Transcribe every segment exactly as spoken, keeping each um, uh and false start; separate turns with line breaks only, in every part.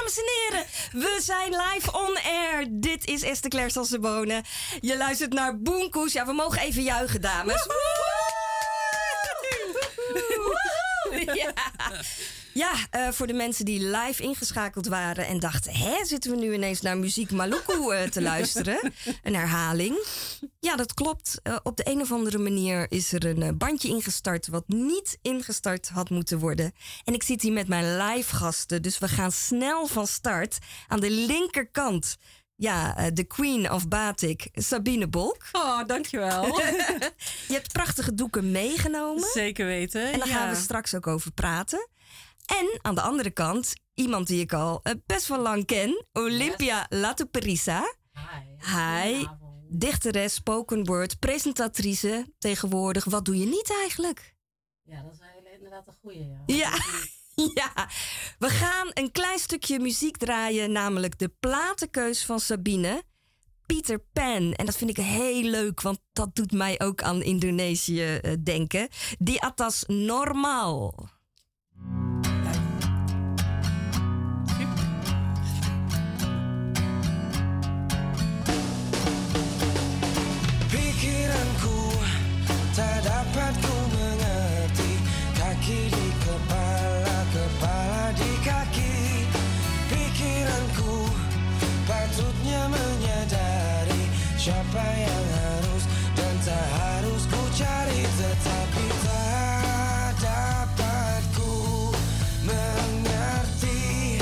dames en heren, we zijn live on air. Dit is Esther Claire Sassebone. Je luistert naar Boomkoes. Ja, we mogen even juichen, dames. Ja, ja uh, voor de mensen die live ingeschakeld waren en dachten... hè, zitten we nu ineens naar Muziek Maluku uh, te luisteren? Een herhaling. Ja, dat klopt. Uh, op de een of andere manier is er een uh, bandje ingestart... wat niet ingestart had moeten worden. En ik zit hier met mijn live gasten, dus we gaan snel van start. Aan de linkerkant... Ja, de Queen of Batik, Sabine Bolk.
Oh, dankjewel.
Je hebt prachtige doeken meegenomen.
Zeker weten.
En daar
ja.
gaan we straks ook over praten. En aan de andere kant, iemand die ik al uh, best wel lang ken. Olympia yes. Latuperisa.
Hi.
Hi. Dichteres, spoken word, presentatrice tegenwoordig. Wat doe je niet eigenlijk?
Ja, dat is hele, inderdaad een goeie. Ja.
Ja. Ja, we gaan een klein stukje muziek draaien, namelijk de platenkeus van Sabine, Peter Pan. En dat vind ik heel leuk, want dat doet mij ook aan Indonesië uh, denken. Di atas normaal.
Pikiranku tak dapat ku mengerti, kaki di kepala, kepala di kaki. Pikiranku patutnya menyadari siapa yang harus dan tak harus ku cari, tetapi tak dapat ku mengerti.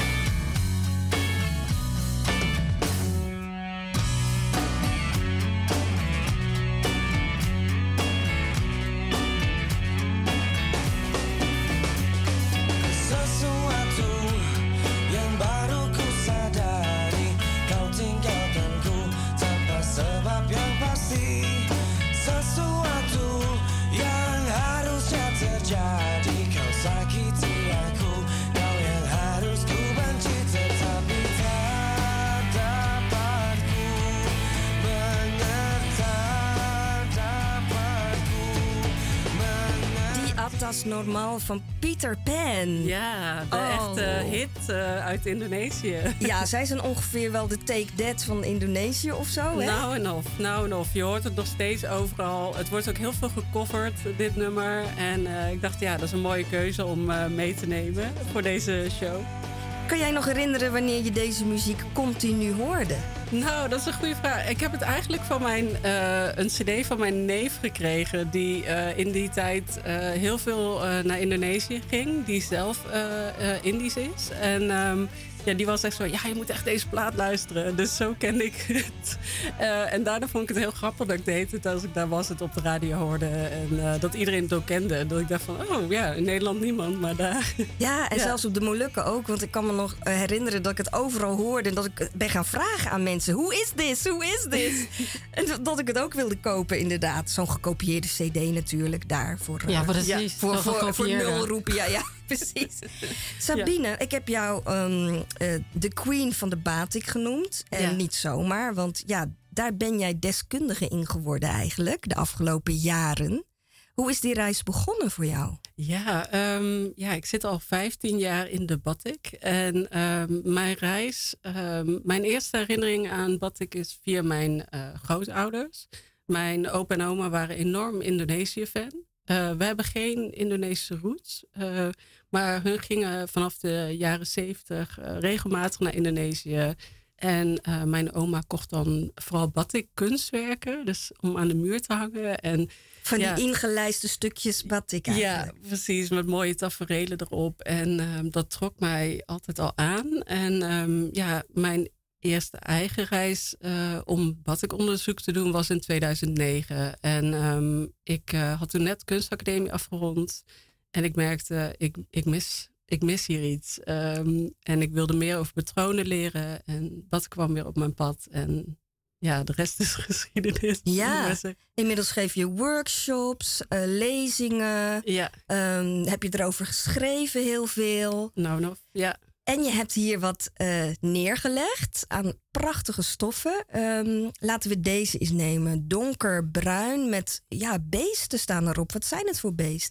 Sesuatu yang baru ku sadari, kau tinggalkanku tanpa sebab yang pasti. Sesuatu yang harusnya terjadi, kau sakiti aku, kau yang harus ku benci, tetapi tak dapat ku mengerti, dapat ku mengerti.
Di atas normaal van Peter Pan.
Ja, de
Oh.
echte hit uh, uit Indonesië.
Ja, zij zijn ongeveer wel de Take That van Indonesië of zo, hè?
Nou en of, nou en of. Je hoort het nog steeds overal. Het wordt ook heel veel gecoverd, dit nummer. En uh, ik dacht, ja, dat is een mooie keuze om uh, mee te nemen voor deze show.
Kan jij nog herinneren wanneer je deze muziek continu hoorde?
Nou, dat is een goede vraag. Ik heb het eigenlijk van mijn, uh, een cd van mijn neef gekregen... die uh, in die tijd uh, heel veel uh, naar Indonesië ging. Die zelf uh, uh, Indisch is. En um, ja, die was echt zo... ja, je moet echt deze plaat luisteren. Dus zo kende ik het. Uh, en daarna vond ik het heel grappig dat ik deed het... als ik daar was, het op de radio hoorde. En uh, dat iedereen het ook kende. Dat ik dacht van, oh ja, in Nederland niemand, maar daar...
Ja, en ja. zelfs op de Molukken ook. Want ik kan me nog herinneren dat ik het overal hoorde... en dat ik ben gaan vragen aan mensen... Hoe is dit? Hoe is dit? En dat ik het ook wilde kopen, inderdaad. Zo'n gekopieerde cd natuurlijk, daar. Voor,
ja, precies.
Ja, voor, voor, voor nul roepen, ja, ja, precies. Sabine, ja. ik heb jou um, uh, de Queen van de Batik genoemd. En ja. niet zomaar, want ja, daar ben jij deskundige in geworden eigenlijk... de afgelopen jaren. Hoe is die reis begonnen voor jou?
Ja, um, ja, ik zit al vijftien jaar in de batik. En um, mijn reis, um, mijn eerste herinnering aan batik is via mijn uh, grootouders. Mijn opa en oma waren enorm Indonesië-fan. Uh, we hebben geen Indonesische roots. Uh, maar hun gingen vanaf de jaren zeventig uh, regelmatig naar Indonesië. En uh, mijn oma kocht dan vooral batik kunstwerken. Dus om aan de muur te hangen. En
van
ja,
die ingelijste stukjes batik eigenlijk.
Ja, precies. Met mooie taferelen erop. En um, dat trok mij altijd al aan. En um, ja, mijn eerste eigen reis uh, om batikonderzoek te doen was in tweeduizend negen. En um, ik uh, had toen net kunstacademie afgerond. En ik merkte, ik, ik, mis, ik mis hier iets. Um, en ik wilde meer over patronen leren. En dat kwam weer op mijn pad. En ja, de rest is geschiedenis.
Ja, inmiddels geef je workshops, uh, lezingen.
Ja.
Um, heb je erover geschreven heel veel.
Nou, nog, ja.
En je hebt hier wat uh, neergelegd aan prachtige stoffen. Um, laten we deze eens nemen. Donkerbruin met ja, beesten staan erop. Wat zijn het voor beesten?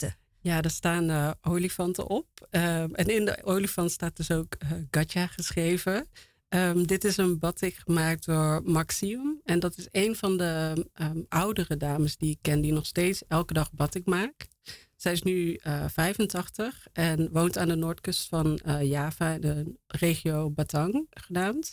Ja, er staan uh, olifanten op. Uh, en in de olifant staat dus ook uh, Gacha geschreven. Um, dit is een batik gemaakt door Maxium. En dat is een van de um, oudere dames die ik ken, die nog steeds elke dag batik maakt. Zij is nu uh, vijfentachtig en woont aan de noordkust van uh, Java, de regio Batang genaamd.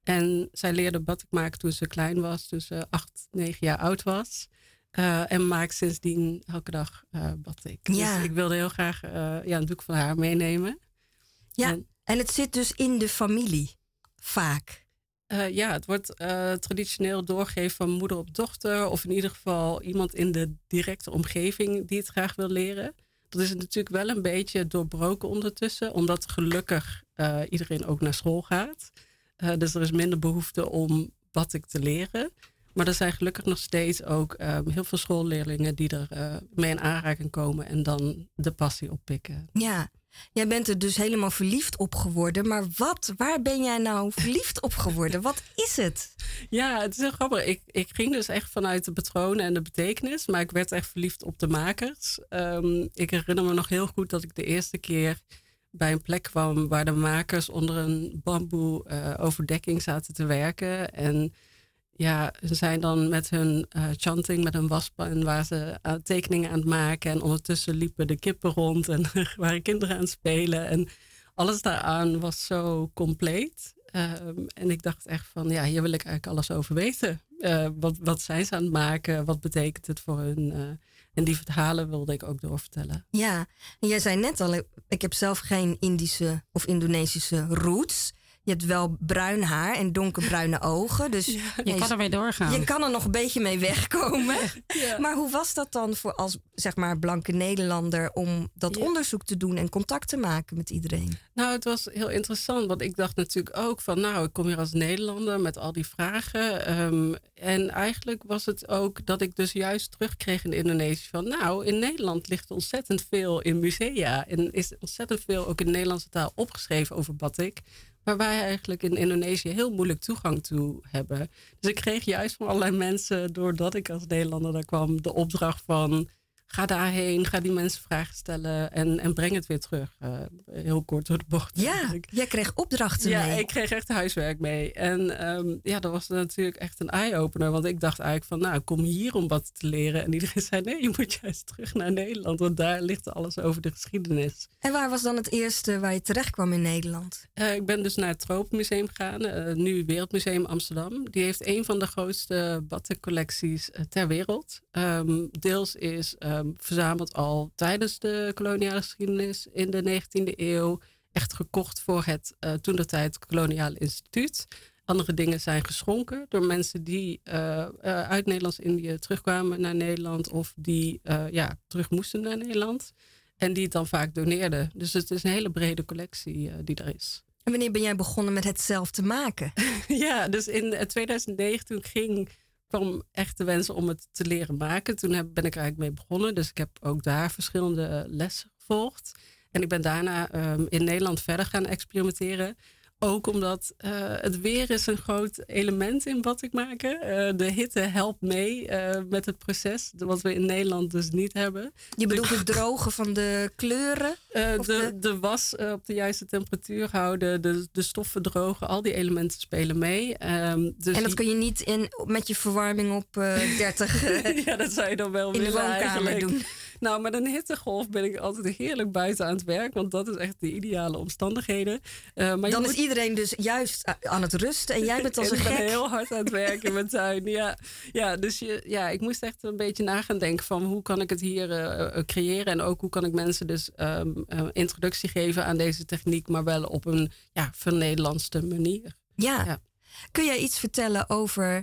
En zij leerde batik maken toen ze klein was, toen ze acht, negen jaar oud was. Uh, en maakt sindsdien elke dag uh, batik.
Ja.
Dus ik wilde heel graag uh, ja, een doek van haar meenemen.
Ja,
en,
en het zit dus in de familie, vaak.
Uh, ja, het wordt uh, traditioneel doorgegeven van moeder op dochter. Of in ieder geval iemand in de directe omgeving die het graag wil leren. Dat is natuurlijk wel een beetje doorbroken ondertussen. Omdat gelukkig uh, iedereen ook naar school gaat. Uh, dus er is minder behoefte om batik te leren. Maar er zijn gelukkig nog steeds ook uh, heel veel schoolleerlingen die er uh, mee in aanraking komen. En dan de passie oppikken.
Ja. Jij bent er dus helemaal verliefd op geworden. Maar wat? Waar ben jij nou verliefd op geworden? Wat is het?
Ja, het is heel grappig. Ik, ik ging dus echt vanuit de patronen en de betekenis. Maar ik werd echt verliefd op de makers. Um, ik herinner me nog heel goed dat ik de eerste keer bij een plek kwam waar de makers onder een bamboe uh, overdekking zaten te werken. En ja, ze zijn dan met hun uh, chanting, met een waspen, waar ze uh, tekeningen aan het maken. En ondertussen liepen de kippen rond en waren kinderen aan het spelen. En alles daaraan was zo compleet. Um, en ik dacht echt van, ja, hier wil ik eigenlijk alles over weten. Uh, wat, wat zijn ze aan het maken? Wat betekent het voor hun? Uh, en die verhalen wilde ik ook doorvertellen.
Ja, en jij zei net al, ik heb zelf geen Indische of Indonesische roots. Je hebt wel bruin haar en donkerbruine ogen. Dus
ja, je kan ermee doorgaan.
Je kan er nog een beetje mee wegkomen.
Ja.
Maar hoe was dat dan voor als zeg maar blanke Nederlander om dat
ja.
onderzoek te doen en contact te maken met iedereen?
Nou, het was heel interessant. Want ik dacht natuurlijk ook van, nou, ik kom hier als Nederlander met al die vragen. Um, en eigenlijk was het ook dat ik dus juist terugkreeg in Indonesië van, nou, in Nederland ligt ontzettend veel in musea. En is ontzettend veel ook in de Nederlandse taal opgeschreven over batik. Waar wij eigenlijk in Indonesië heel moeilijk toegang toe hebben. Dus ik kreeg juist van allerlei mensen, doordat ik als Nederlander daar kwam, de opdracht van, ga daarheen, ga die mensen vragen stellen en, en breng het weer terug. Uh, heel kort door de bocht.
Ja, eigenlijk. Jij kreeg opdrachten
ja,
mee.
Ja, ik kreeg echt huiswerk mee. En um, ja, dat was natuurlijk echt een eye-opener. Want ik dacht eigenlijk van, nou, ik kom hier om wat te leren. En iedereen zei, nee, je moet juist terug naar Nederland. Want daar ligt alles over de geschiedenis.
En waar was dan het eerste waar je terecht kwam in Nederland?
Uh, ik ben dus naar het Tropenmuseum gegaan. Uh, nu Wereldmuseum Amsterdam. Die heeft een van de grootste batikcollecties uh, ter wereld. Um, deels is um, verzameld al tijdens de koloniale geschiedenis in de negentiende eeuw. Echt gekocht voor het uh, toentertijd Koloniale Instituut. Andere dingen zijn geschonken door mensen die uh, uh, uit Nederlands-Indië terugkwamen naar Nederland. Of die uh, ja, terug moesten naar Nederland. En die het dan vaak doneerden. Dus het is een hele brede collectie uh, die er is.
En wanneer ben jij begonnen met het zelf te maken?
Ja, dus in uh, tweeduizend negen toen ik ging, kwam echt de wens om het te leren maken. Toen heb, ben ik er eigenlijk mee begonnen. Dus ik heb ook daar verschillende lessen gevolgd. En ik ben daarna um, in Nederland verder gaan experimenteren. Ook omdat uh, het weer is een groot element in batik maken. Uh, de hitte helpt mee uh, met het proces, wat we in Nederland dus niet hebben.
Je bedoelt het drogen van de kleuren?
Uh, de,
de...
de was uh, op de juiste temperatuur houden, de, de stoffen drogen, al die elementen spelen mee. Um, dus
en dat
die...
kun je niet in, met je verwarming op uh, dertig uh,
ja, dat zou je dan wel
in
willen
de woonkamer
eigenlijk.
doen.
Nou, met een hittegolf ben ik altijd heerlijk buiten aan het werk. Want dat is echt de ideale omstandigheden. Uh, maar
dan
je
is
moet...
iedereen dus juist aan het rusten. En jij bent als een
gek. Ik ben
gek.
heel hard aan het werken in mijn tuin. Ja, ja, dus je, ja, ik moest echt een beetje na gaan denken van hoe kan ik het hier uh, creëren. En ook hoe kan ik mensen dus um, uh, introductie geven aan deze techniek. Maar wel op een ja, vernederlandste manier.
Ja.
ja.
Kun jij iets vertellen over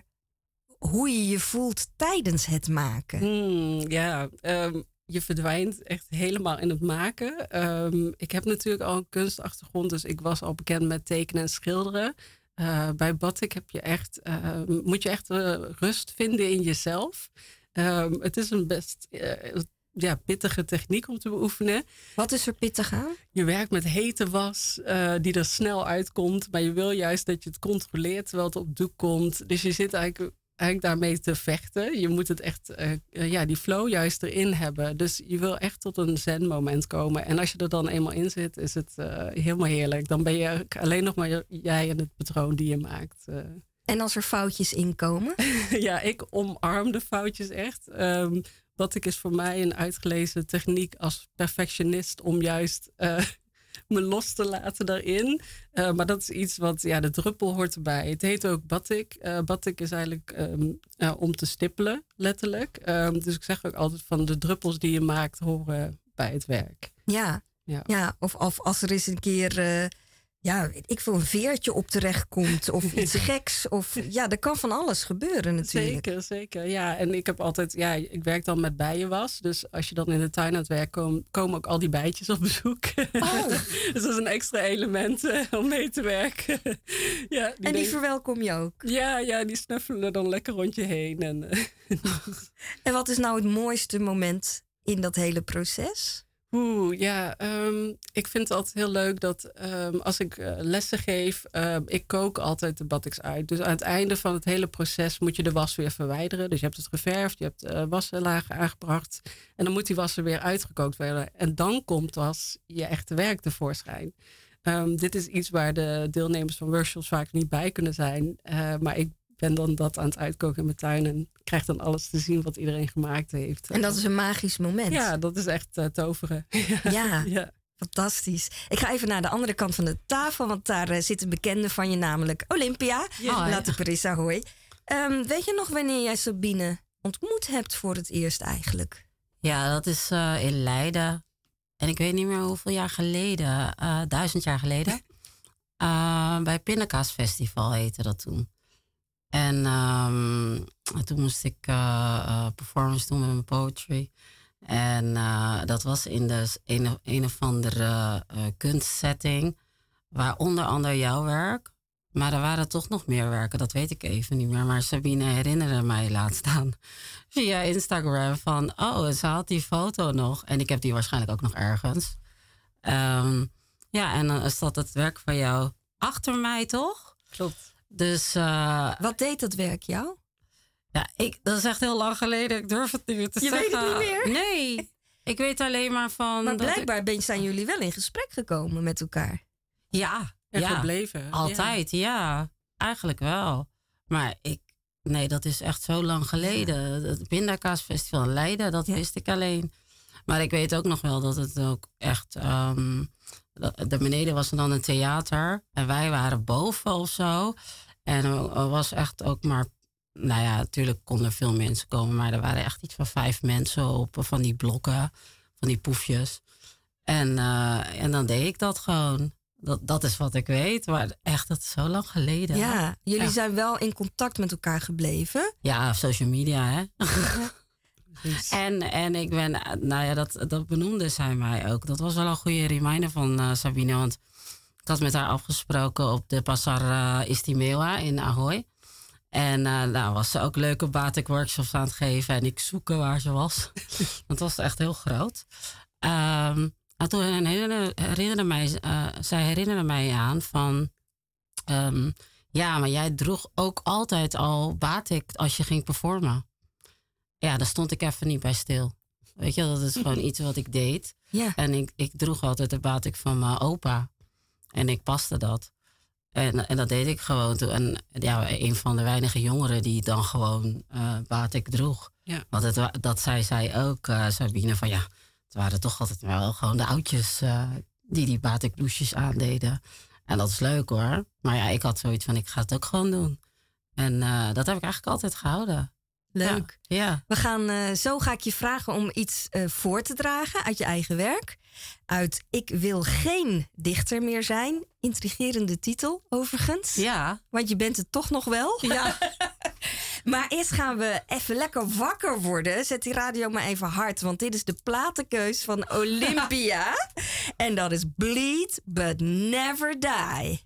hoe je je voelt tijdens het maken?
Hmm, ja, um, je verdwijnt echt helemaal in het maken. Um, ik heb natuurlijk al een kunstachtergrond, dus ik was al bekend met tekenen en schilderen. Uh, bij batik heb je echt, uh, moet je echt uh, rust vinden in jezelf. Um, het is een best uh, ja, pittige techniek om te beoefenen.
Wat is er pittig aan?
Je werkt met hete was uh, die er snel uitkomt, maar je wil juist dat je het controleert terwijl het op doek komt. Dus je zit eigenlijk eigenlijk daarmee te vechten. Je moet het echt, uh, uh, ja, die flow juist erin hebben. Dus je wil echt tot een zen-moment komen. En als je er dan eenmaal in zit, is het uh, helemaal heerlijk. Dan ben je alleen nog maar jij en het patroon die je maakt. Uh.
En als er foutjes inkomen?
Ja, ik omarm de foutjes echt. Um, Batik is voor mij een uitgelezen techniek als perfectionist om juist uh, me los te laten daarin. Uh, maar dat is iets wat, ja, de druppel hoort erbij. Het heet ook batik. Uh, batik is eigenlijk um, uh, om te stippelen, letterlijk. Um, dus ik zeg ook altijd van de druppels die je maakt horen bij het werk.
Ja, ja. ja of, of als er eens een keer... Uh... Ja, ik veel, een veertje op terecht komt of iets geks. Of ja, er kan van alles gebeuren natuurlijk.
Zeker, zeker. Ja, en ik heb altijd, ja, ik werk dan met bijenwas. Dus als je dan in de tuin aan het werk komt, komen ook al die bijtjes op bezoek.
Oh.
Dus dat is een extra element uh, om mee te werken. Ja, die
en die denk... verwelkom je ook?
Ja, ja, die snuffelen dan lekker rond je heen. En, uh,
en wat is nou het mooiste moment in dat hele proces?
Oeh, ja, um, ik vind het altijd heel leuk dat um, als ik uh, lessen geef, uh, ik kook altijd de batiks uit. Dus aan het einde van het hele proces moet je de was weer verwijderen. Dus je hebt het geverfd, je hebt uh, wassenlagen aangebracht en dan moet die wassen weer uitgekookt worden. En dan komt pas je echte werk tevoorschijn. Um, dit is iets waar de deelnemers van workshops vaak niet bij kunnen zijn, uh, maar ik ben dan dat aan het uitkoken in mijn tuin en krijg dan alles te zien wat iedereen gemaakt heeft.
En dat is een magisch moment.
Ja, dat is echt uh, toveren.
Ja,
ja,
fantastisch. Ik ga even naar de andere kant van de tafel, want daar uh, zit een bekende van je, namelijk Olympia.
Ja.
Laten Parissa, hoi. Um, weet je nog wanneer jij Sabine ontmoet hebt voor het eerst eigenlijk?
Ja, dat is uh, in Leiden. En ik weet niet meer hoeveel jaar geleden. Uh, duizend jaar geleden. Uh, bij Pindakaasfestival heette dat toen. En um, toen moest ik uh, uh, performance doen met mijn poetry. En uh, dat was in de een, een of andere uh, kunstsetting. Waar onder andere jouw werk. Maar er waren toch nog meer werken, dat weet ik even niet meer. Maar Sabine herinnerde mij laatst aan via Instagram van... oh, ze had die foto nog. En ik heb die waarschijnlijk ook nog ergens. Um, ja, en dan staat het werk van jou achter mij, toch?
Klopt.
Dus, uh,
wat deed dat werk jou?
Ja, ik, dat is echt heel lang geleden. Ik durf het niet meer te
je
zeggen.
Je weet het niet meer?
Nee, ik weet alleen maar van...
Maar blijkbaar ik... zijn jullie wel in gesprek gekomen met elkaar.
Ja,
en
ja.
gebleven.
Altijd, ja. ja. Eigenlijk wel. Maar ik... Nee, dat is echt zo lang geleden. Ja. Het Pindakaasfestival in Leiden, dat ja. wist ik alleen. Maar ik weet ook nog wel dat het ook echt... Um, de beneden was er dan een theater. En wij waren boven of zo. En er was echt ook maar... Nou ja, natuurlijk konden er veel mensen komen. Maar er waren echt iets van vijf mensen op van die blokken. Van die poefjes. En, uh, en dan deed ik dat gewoon. Dat, dat is wat ik weet. Maar echt, dat is zo lang geleden.
Ja, jullie
ja.
zijn wel in contact met elkaar gebleven.
Ja, social media, hè. en, en ik ben... Nou ja, dat, dat benoemde zij mij ook. Dat was wel een goede reminder van uh, Sabine. Want ik had met haar afgesproken op de Pasar uh, Istimewa in Ahoy. En uh, nou was ze ook leuke batik workshops aan het geven. En ik zoeken waar ze was. Dat was echt heel groot. Um, en toen herinnerde, herinnerde mij, uh, zij herinnerde mij aan van... Um, ja, maar jij droeg ook altijd al batik als je ging performen. Ja, daar stond ik even niet bij stil. Weet je, dat is gewoon iets wat ik deed.
Ja.
En ik, ik droeg altijd de batik van mijn opa. En ik paste dat. En, en dat deed ik gewoon toen. En ja, een van de weinige jongeren die dan gewoon uh, batik droeg.
Ja.
Want het, dat zei zij ook, uh, Sabine, van ja, het waren toch altijd wel gewoon de oudjes uh, die die batik blouses aandeden. En dat is leuk hoor. Maar ja, ik had zoiets van, ik ga het ook gewoon doen. En uh, dat heb ik eigenlijk altijd gehouden.
Leuk.
Ja. ja.
We gaan, uh, zo ga ik je vragen om iets uh, voor te dragen uit je eigen werk. Uit Ik wil geen dichter meer zijn. Intrigerende titel, overigens.
Ja.
Want je bent het toch nog wel.
Ja.
Maar eerst gaan we even lekker wakker worden. Zet die radio maar even hard, want dit is de platenkeus van Olympia. En dat is Bleed But Never Die.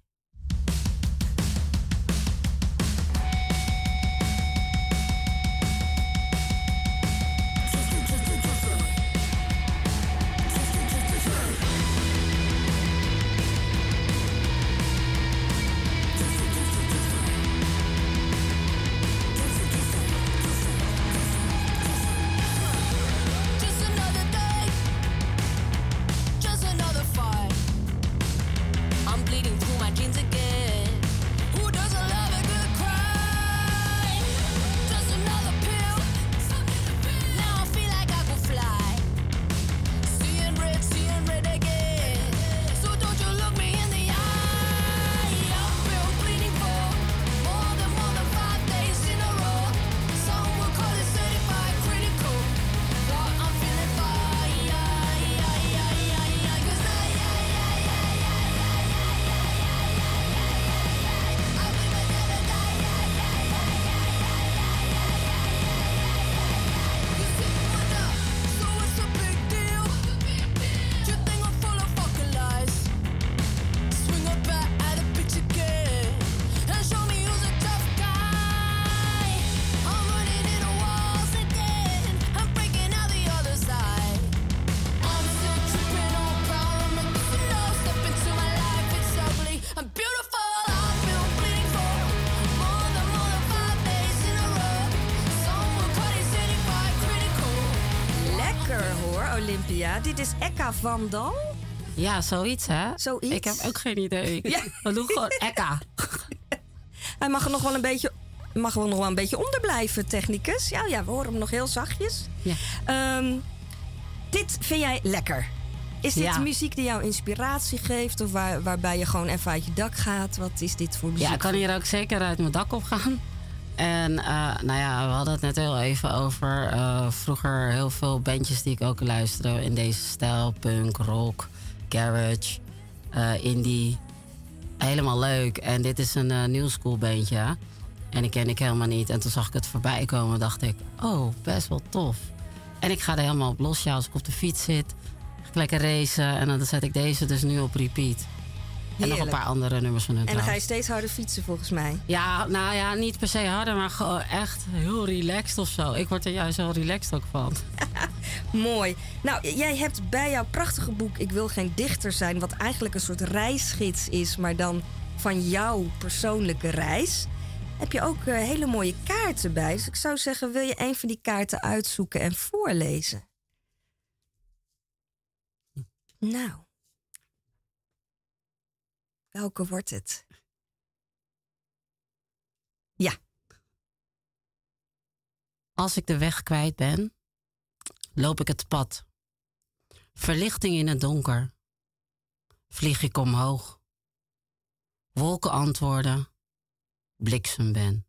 Ja, dit is Eka van Dal.
Ja, zoiets, hè?
Zoiets.
Ik heb ook geen idee.
Ja.
We doen gewoon Ekka.
Hij mag er nog wel een beetje, mag er nog wel een beetje onder blijven, technicus. Ja, ja, we horen hem nog heel zachtjes.
Ja.
Ehm, dit vind jij lekker? Is dit
Ja.
muziek die jou inspiratie geeft? Of waar, waarbij je gewoon even uit je dak gaat? Wat is dit voor muziek?
Ja, ik kan hier ook zeker uit mijn dak op gaan. En eh, nou ja, we hadden het net heel even over eh, vroeger heel veel bandjes die ik ook luisterde in deze stijl. Punk, rock, garage, eh, indie. Helemaal leuk. En dit is een uh, new school bandje. En die ken ik helemaal niet. En toen zag ik het voorbij komen en dacht ik, oh, best wel tof. En ik ga er helemaal op los. Ja, als ik op de fiets zit, ga ik lekker racen. En dan zet ik deze dus nu op repeat. En nog een paar andere nummers van hun
En dan ga je
trouwens.
steeds harder fietsen, volgens mij.
Ja, nou ja, niet per se harder, maar gewoon echt heel relaxed of zo. Ik word er juist heel relaxed ook van.
Mooi. Nou, jij hebt bij jouw prachtige boek Ik wil geen dichter zijn... wat eigenlijk een soort reisgids is, maar dan van jouw persoonlijke reis... heb je ook uh, hele mooie kaarten bij. Dus ik zou zeggen, wil je een van die kaarten uitzoeken en voorlezen? Nou. Welke wordt het? Ja.
Als ik de weg kwijt ben, loop ik het pad. Verlichting in het donker. Vlieg ik omhoog. Wolken antwoorden. Bliksem ben.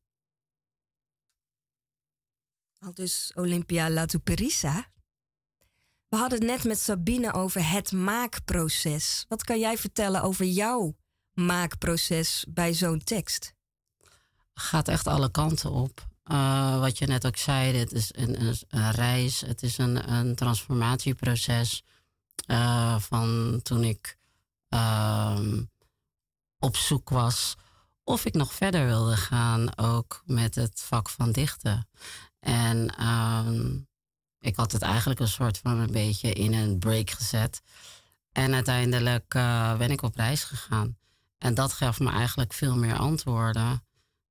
Al dus Olympia Latuperissa. We hadden het net met Sabine over het maakproces. Wat kan jij vertellen over jouw maakproces bij zo'n tekst?
Gaat echt alle kanten op. Uh, wat je net ook zei, dit is een, een, een reis. Het is een, een transformatieproces. Uh, van toen ik uh, op zoek was of ik nog verder wilde gaan, ook met het vak van dichten. En uh, ik had het eigenlijk een soort van een beetje in een break gezet. En uiteindelijk uh, ben ik op reis gegaan. En dat gaf me eigenlijk veel meer antwoorden.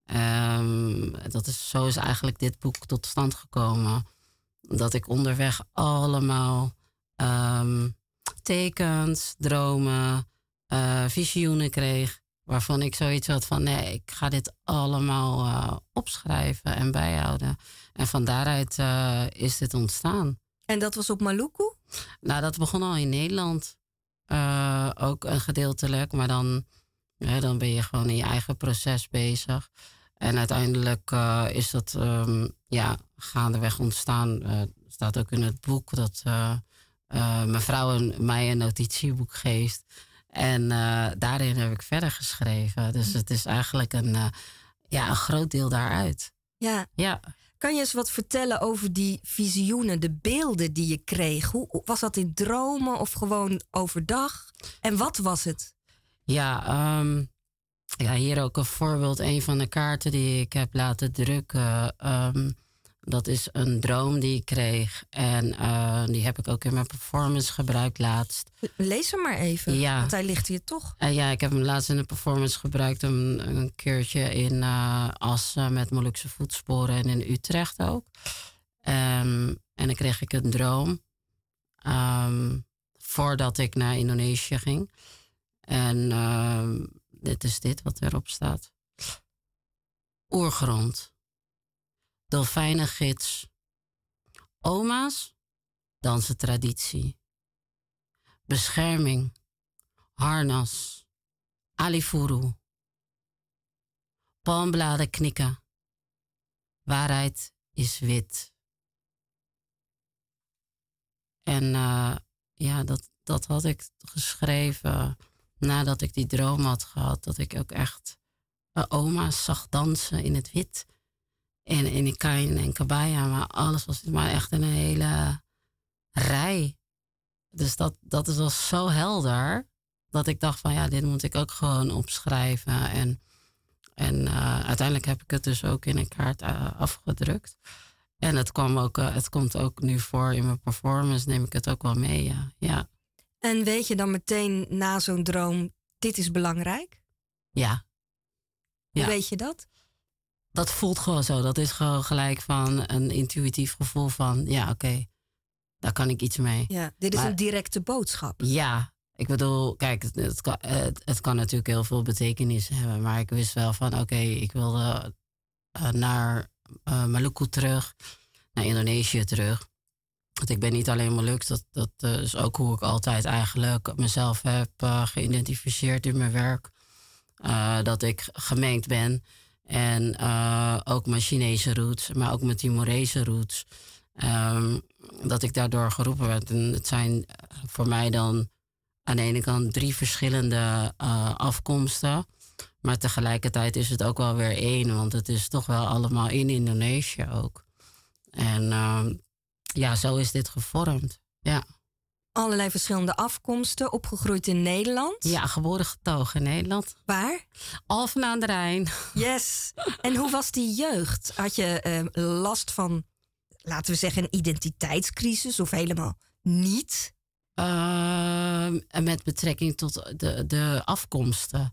Um, dat is, zo is eigenlijk dit boek tot stand gekomen. Dat ik onderweg allemaal um, tekens, dromen, uh, visioenen kreeg. Waarvan ik zoiets had van, nee, ik ga dit allemaal uh, opschrijven en bijhouden. En van daaruit uh, is dit ontstaan.
En dat was op Maluku?
Nou, dat begon al in Nederland. Uh, ook een gedeeltelijk, maar dan, ja, dan ben je gewoon in je eigen proces bezig. En uiteindelijk uh, is dat um, ja, gaandeweg ontstaan. Uh, staat ook in het boek dat uh, uh, mijn vrouw een, mij een notitieboek geeft. En uh, daarin heb ik verder geschreven. Dus het is eigenlijk een, uh, ja, een groot deel daaruit.
Ja.
Ja.
Kan je eens wat vertellen over die visioenen, de beelden die je kreeg? Hoe, was dat in dromen of gewoon overdag? En wat was het?
Ja, um, ja, hier ook een voorbeeld. Een van de kaarten die ik heb laten drukken. Um, dat is een droom die ik kreeg. En uh, die heb ik ook in mijn performance gebruikt laatst.
Lees hem maar even,
ja.
Want hij ligt hier toch.
Uh, ja, ik heb hem laatst in de performance gebruikt. Een, een keertje in uh, Assen met Molukse voetsporen. En in Utrecht ook. Um, en dan kreeg ik een droom. Um, voordat ik naar Indonesië ging. En uh, dit is dit wat erop staat. Oergrond. Dolfijnengids. Oma's. Dansen traditie. Bescherming. Harnas. Alifuru. Palmbladen knikken. Waarheid is wit. En uh, ja, dat, dat had ik geschreven nadat ik die droom had gehad. Dat ik ook echt uh, oma's zag dansen in het wit. En in die kain en kabaya. Maar alles was maar echt een hele rij. Dus dat, dat is wel zo helder. Dat ik dacht van ja, dit moet ik ook gewoon opschrijven. En, en uh, uiteindelijk heb ik het dus ook in een kaart uh, afgedrukt. En het, kwam ook, uh, het komt ook nu voor in mijn performance. Neem ik het ook wel mee, ja. ja.
En weet je dan meteen na zo'n droom, dit is belangrijk?
Ja.
Hoe
ja.
weet je dat?
Dat voelt gewoon zo. Dat is gewoon gelijk van een intuïtief gevoel van, ja, oké. Okay, daar kan ik iets mee.
Ja, dit is
Maar-
een directe boodschap.
Ja, ik bedoel, kijk, het, het, kan, het, het kan natuurlijk heel veel betekenis hebben. Maar ik wist wel van, oké, ik wilde uh, naar uh, Maluku terug, naar Indonesië terug. Want ik ben niet alleen Maluks, dat, dat uh, is ook hoe ik altijd eigenlijk mezelf heb uh, geïdentificeerd in mijn werk. Uh, dat ik gemengd ben. En uh, ook mijn Chinese roots, maar ook mijn Timorese roots. Um, dat ik daardoor geroepen werd. En het zijn voor mij dan aan de ene kant drie verschillende uh, afkomsten. Maar tegelijkertijd is het ook wel weer één. Want het is toch wel allemaal in Indonesië ook. En uh, ja, zo is dit gevormd. Ja.
Allerlei verschillende afkomsten, opgegroeid in Nederland.
Ja, geboren getogen in Nederland.
Waar?
Alphen aan de Rijn.
Yes. En hoe was die jeugd? Had je uh, last van, laten we zeggen, een identiteitscrisis of helemaal niet?
Uh, met betrekking tot de, de afkomsten.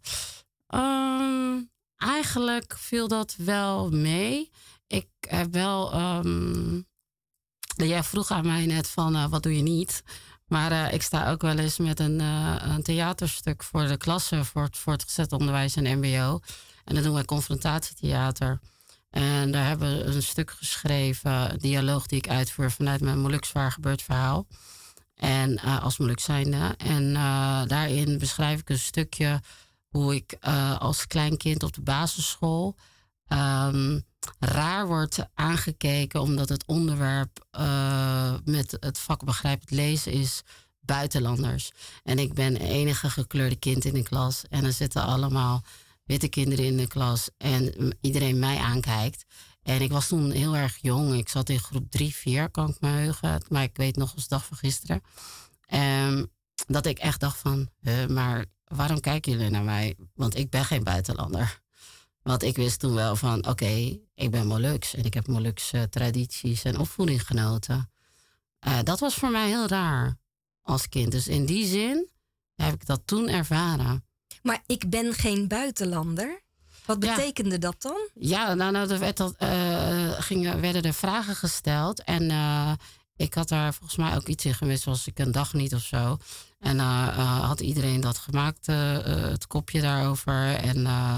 Uh, eigenlijk viel dat wel mee. Ik heb wel... Um, jij vroeg aan mij net van, uh, wat doe je niet? Maar uh, ik sta ook wel eens met een, uh, een theaterstuk voor de klasse... voor het voortgezet onderwijs en mbo. En dan doen wij confrontatietheater. En daar hebben we een stuk geschreven... een dialoog die ik uitvoer vanuit mijn Moluks waar gebeurd verhaal... En uh, als Moluks zijnde. En uh, daarin beschrijf ik een stukje hoe ik uh, als klein kind op de basisschool um, raar wordt aangekeken omdat het onderwerp uh, met het vak begrijpend lezen is buitenlanders. En ik ben enige gekleurde kind in de klas. En er zitten allemaal witte kinderen in de klas. En iedereen mij aankijkt. En ik was toen heel erg jong. Ik zat in groep drie, vier, kan ik me heugen. Maar ik weet nog als de dag van gisteren. Um, dat ik echt dacht van... Uh, maar waarom kijken jullie naar mij? Want ik ben geen buitenlander. Want ik wist toen wel van... Oké, okay, ik ben Moluks. En ik heb Molukse tradities en opvoeding genoten. Uh, dat was voor mij heel raar als kind. Dus in die zin heb ik dat toen ervaren.
Maar ik ben geen buitenlander... Wat betekende ja. dat dan?
Ja, nou, nou er werd dat, uh, gingen, werden er vragen gesteld. En uh, ik had daar volgens mij ook iets in gemist. Was ik een dag niet of zo. En uh, uh, had iedereen dat gemaakt. Uh, uh, het kopje daarover. En uh,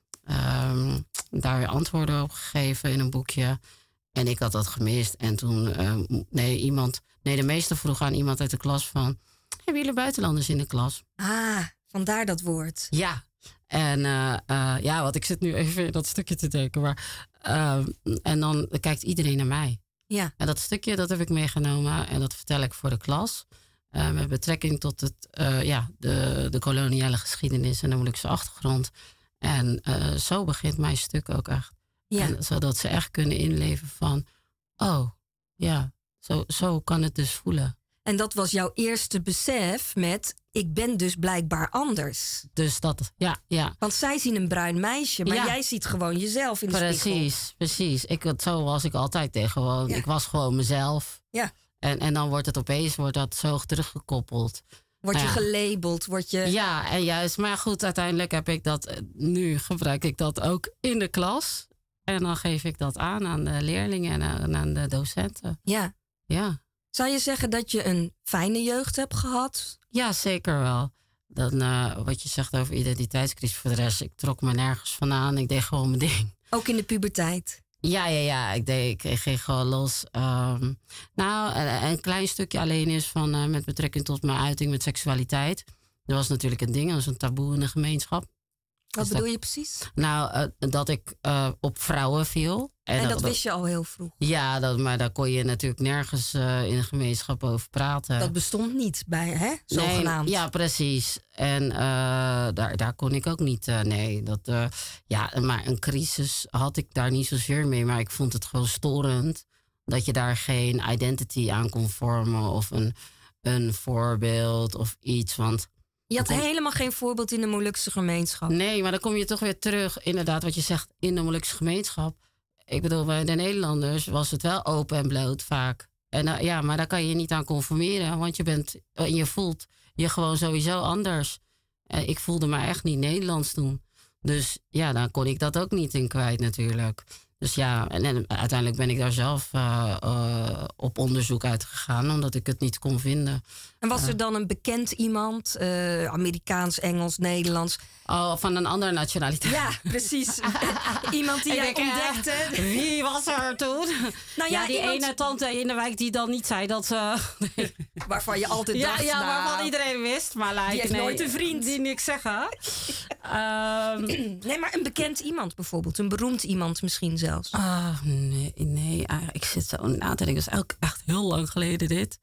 um, daar weer antwoorden op gegeven in een boekje. En ik had dat gemist. En toen, uh, nee, iemand... Nee, de meester vroeg aan iemand uit de klas van... Hebben jullie buitenlanders in de klas?
Ah, vandaar dat woord.
Ja. En uh, uh, ja, want ik zit nu even in dat stukje te denken. Maar, uh, en dan kijkt iedereen naar mij.
Ja.
En dat stukje, dat heb ik meegenomen. En dat vertel ik voor de klas. Uh, met betrekking tot het, uh, ja, de, de koloniale geschiedenis en de Molukse achtergrond. En uh, zo begint mijn stuk ook echt.
Ja.
En, zodat ze echt kunnen inleven van... Oh, ja, zo, zo kan het dus voelen.
En dat was jouw eerste besef met... ik ben dus blijkbaar anders.
Dus dat, ja, ja.
Want zij zien een bruin meisje, maar
ja.
jij ziet gewoon jezelf in de
precies,
spiegel.
Precies, precies. Ik, zo was ik altijd tegen gewoon. Ja. Ik was gewoon mezelf.
Ja.
En, en dan wordt het opeens wordt dat zo teruggekoppeld.
Word je
ja.
gelabeld, word je...
Ja, en juist. Maar goed, uiteindelijk heb ik dat... Nu gebruik ik dat ook in de klas. En dan geef ik dat aan aan de leerlingen en aan de docenten.
Ja.
Ja.
Zou je zeggen dat je een fijne jeugd hebt gehad?
Ja, zeker wel. Dan, uh, wat je zegt over identiteitscrisis voor de rest. Ik trok me nergens van aan. Ik deed gewoon mijn ding.
Ook in de puberteit?
Ja, ja, ja. Ik, deed, ik, ik ging gewoon los. Um, nou, een, een klein stukje alleen is van uh, met betrekking tot mijn uiting met seksualiteit. Dat was natuurlijk een ding. Dat was een taboe in de gemeenschap.
Wat
dus
bedoel
dat,
je precies?
Nou, uh, dat ik uh, op vrouwen viel.
En, en dat, dat wist
dat,
je al heel vroeg?
Ja, dat, maar daar kon je natuurlijk nergens uh, in de gemeenschap over praten.
Dat bestond niet bij, hè? Zogenaamd.
Nee, ja, precies. En uh, daar, daar kon ik ook niet, uh, nee. Dat, uh, ja, maar een crisis had ik daar niet zozeer mee. Maar ik vond het gewoon storend dat je daar geen identity aan kon vormen. Of een, een voorbeeld of iets, want...
Je had helemaal geen voorbeeld in de Molukse gemeenschap.
Nee, maar dan kom je toch weer terug, inderdaad, wat je zegt, in de Molukse gemeenschap. Ik bedoel, bij de Nederlanders was het wel open en bloot vaak. En uh, ja, maar daar kan je je niet aan conformeren, want je bent, en je voelt je gewoon sowieso anders. Uh, ik voelde me echt niet Nederlands toen. Dus ja, dan kon ik dat ook niet in kwijt natuurlijk. Dus ja, en, en uiteindelijk ben ik daar zelf uh, uh, op onderzoek uit gegaan, omdat ik het niet kon vinden.
En was
Uh,
er dan een bekend iemand, uh, Amerikaans, Engels, Nederlands?
Oh, van een andere nationaliteit.
Ja, precies. Iemand die
Ik
jij
denk, eh,
ontdekte.
Wie was er toen?
Nou
ja,
ja,
die
iemand-
ene tante in de wijk die dan niet zei dat ze...
Waarvan je altijd
ja,
dacht,
ja,
nou,
waarvan iedereen wist. Maar like,
die heeft
nee,
nooit een vriend.
Die niks zeggen. Ehm,
Nee, maar een bekend iemand bijvoorbeeld. Een beroemd iemand misschien zelfs.
ah, nee, nee. ah, Ik zit zo na te denken. Dat is ook echt heel lang geleden dit.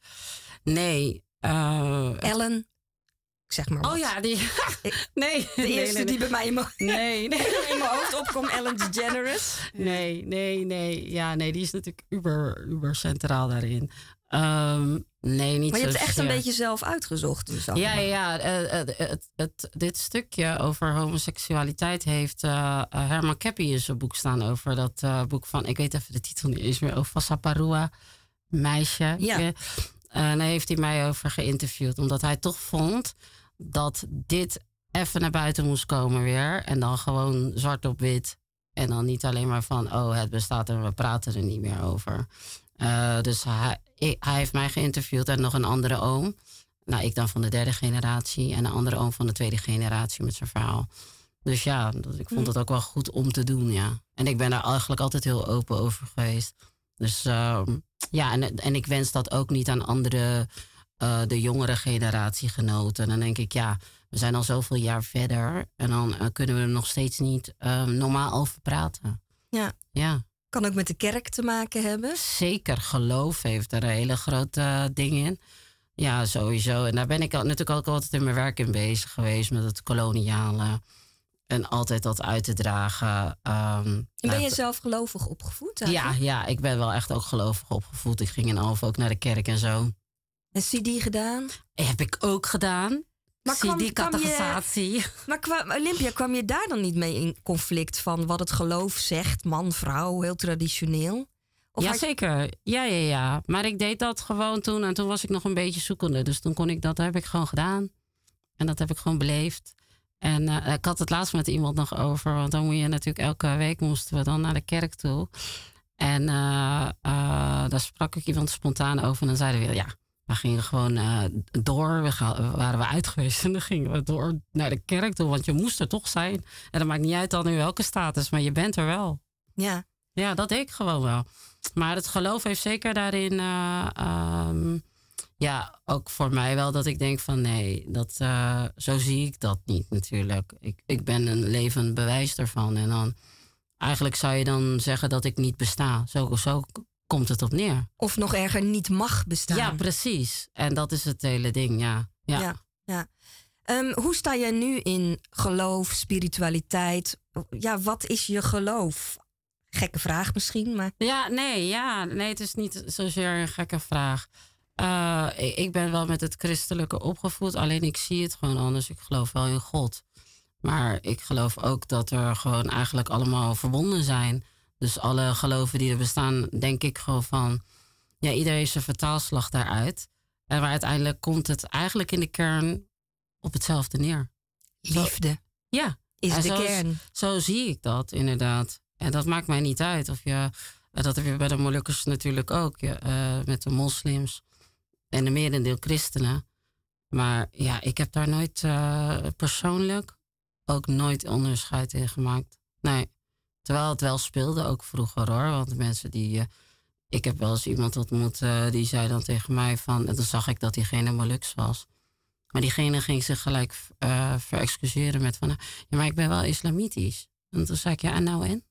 Nee. eh,
Ellen. Ik zeg maar wat.
oh ja, die... nee.
De eerste die bij mij in mijn,
Nee, nee.
in mijn hoofd opkomt, Ellen DeGeneres.
Nee, nee, nee. Ja, nee, die is natuurlijk uber, uber centraal daarin. Ehm, nee, niet
Maar je hebt het echt een
zozeer.
beetje zelf uitgezocht. Dus
Ja,
allemaal.
ja, ja. eh, eh, het, het, dit stukje over homoseksualiteit heeft uh, Herman Keppie in zijn boek staan. Over dat uh, boek van, ik weet even de titel niet eens meer, over Saparua, meisje.
Ja.
Uh, en daar heeft hij mij over geïnterviewd. Omdat hij toch vond dat dit even naar buiten moest komen weer. En dan gewoon zwart op wit. En dan niet alleen maar van, oh, het bestaat en we praten er niet meer over. Uh, dus hij, ik- hij heeft mij geïnterviewd en nog een andere oom. Nou, ik dan van de derde generatie en een andere oom van de tweede generatie met zijn verhaal. Dus ja, dat, ik vond het ook wel goed om te doen, ja. En ik ben daar eigenlijk altijd heel open over geweest. Dus ehm, ja, en, en ik wens dat ook niet aan andere, uh, de jongere generatiegenoten. Dan denk ik, ja, we zijn al zoveel jaar verder en dan uh, kunnen we er nog steeds niet um, normaal over praten.
Ja.
Ja.
Kan ook met de kerk te maken hebben.
Zeker, geloof heeft er een hele grote uh, ding in. Ja, sowieso. En daar ben ik al, natuurlijk ook altijd in mijn werk in bezig geweest met het koloniale. En altijd dat uit te dragen. Um,
En ben
nou,
je zelf gelovig opgevoed?
ja,
eigenlijk?
ja, ik ben wel echt ook gelovig opgevoed. Ik ging in Alphen ook naar de kerk en zo.
En C D gedaan?
Heb ik ook gedaan.
Maar kwam-
die
kwam je-
catechisatie.
Maar kwam, Olympia, kwam je daar dan niet mee in conflict van wat het geloof zegt? Man, vrouw, heel traditioneel? Of
Ja,
had je-
zeker. Ja, ja, ja. Maar ik deed dat gewoon toen. En toen was ik nog een beetje zoekende. Dus toen kon ik dat, heb ik gewoon gedaan. En dat heb ik gewoon beleefd. En uh, ik had het laatst met iemand nog over. Want dan moet je natuurlijk elke week moesten we dan naar de kerk toe. En uh, uh, daar sprak ik iemand spontaan over. En dan zeiden we, ja, we gingen gewoon uh, door. We ga, waren we uit geweest. En dan gingen we door naar de kerk toe. Want je moest er toch zijn. En dat maakt niet uit dan in welke status. Maar je bent er wel.
Ja.
Ja, dat deed ik gewoon wel. Maar het geloof heeft zeker daarin... Uh, um, ja, ook voor mij wel dat ik denk van... nee, dat, uh, zo zie ik dat niet natuurlijk. Ik, ik ben een levend bewijs daarvan. En dan... eigenlijk zou je dan zeggen dat ik niet besta. Zo, zo komt het op neer.
Of nog erger, niet mag bestaan.
Ja, precies. En dat is het hele ding, ja. Ja.
Ja, ja. Um, hoe sta jij nu in geloof, spiritualiteit? Ja, wat is je geloof? Gekke vraag misschien, maar...
Ja, nee, ja, nee, het is niet zozeer een gekke vraag. Uh, ik, ik ben wel met het christelijke opgevoed, alleen ik zie het gewoon anders. Ik geloof wel in God. Maar ik geloof ook dat er gewoon eigenlijk allemaal verbonden zijn. Dus alle geloven die er bestaan, denk ik gewoon van... ja, iedereen heeft zijn vertaalslag daaruit. En maar uiteindelijk komt het eigenlijk in de kern op hetzelfde neer.
Liefde
Ja.
is
en
de
zo,
kern.
Zo zie ik dat inderdaad. En dat maakt mij niet uit. Of je, dat heb je bij de Molukkers natuurlijk ook. Ja, uh, met de moslims en de merendeel christenen. Maar ja, ik heb daar nooit uh, persoonlijk ook nooit onderscheid in gemaakt. Nee. Terwijl het wel speelde ook vroeger hoor. Want de mensen die... Uh, ik heb wel eens iemand ontmoet uh, die zei dan tegen mij van... en dan zag ik dat diegene Moluks was. Maar diegene ging zich gelijk uh, verexcuseren met van... ja, maar ik ben wel islamitisch. En toen zei ik, ja, en nou en?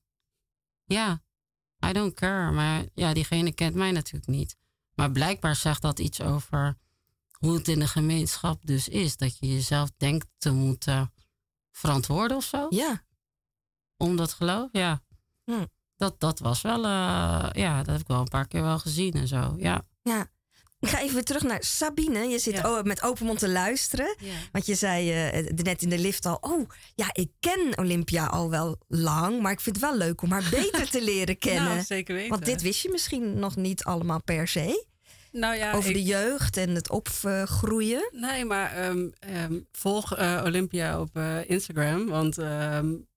Ja, I don't care. Maar ja, diegene kent mij natuurlijk niet. Maar blijkbaar zegt dat iets over hoe het in de gemeenschap dus is. Dat je jezelf denkt te moeten verantwoorden of zo.
Ja.
Om dat geloof, ja.
Hm.
Dat, dat was wel, uh, ja, dat heb ik wel een paar keer wel gezien en zo, ja.
Ja. Ik ga even weer terug naar Sabine. Je zit
Ja.
met open mond te luisteren.
Ja.
Want je zei uh, net in de lift al... oh, ja, ik ken Olympia al wel lang... maar ik vind het wel leuk om haar beter te leren kennen.
Nou, zeker weten.
Want dit wist je misschien nog niet allemaal per se.
nou, ja,
Over
ik,
de jeugd en het opgroeien.
Nee, maar um, um, volg uh, Olympia op uh, Instagram. Want um,